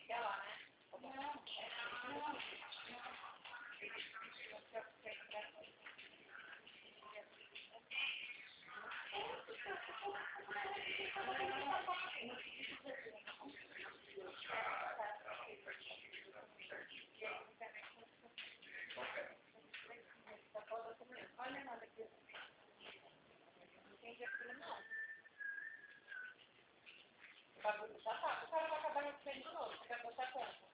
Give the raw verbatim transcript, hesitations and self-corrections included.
que é lá, né? Não, não. Olha nada aqui. Não entendi aquilo, não. O bagulho já tá. O cara vai acabar recebendo de novo. Você quer botar quanto?